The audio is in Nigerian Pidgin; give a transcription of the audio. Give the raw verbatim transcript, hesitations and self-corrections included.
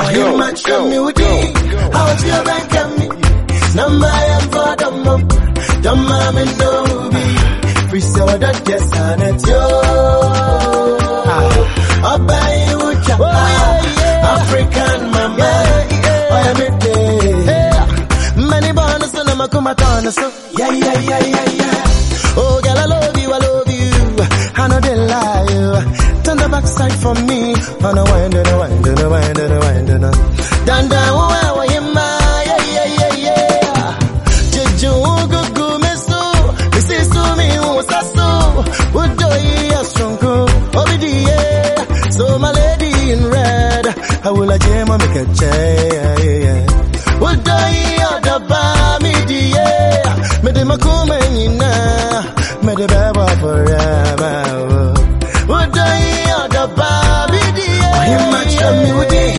You match me with it. How do you rank me? Number am for the mom. The mom and no be. Free so that yes and it's yo. I buy you African mama. I am it. Many bonus and I'm a kumatana so. Yeah, yeah, yeah, yeah, yeah. Oh, girl, I love you, I love you. I know they lie. Turn the backside for me. On a wind and a wind and a wind and a wind and a. Dan dan wa wa yema. Yeah, yeah, yeah, yeah. Jeju go go me so. Me see so me who saso. Would do ya strong. Obidi so my lady in red. I will a gem make a chair. Would die out the bar, me dear. Me de makuma ina. Me de baba forever. Would die out the bar, me dear. I am much of me with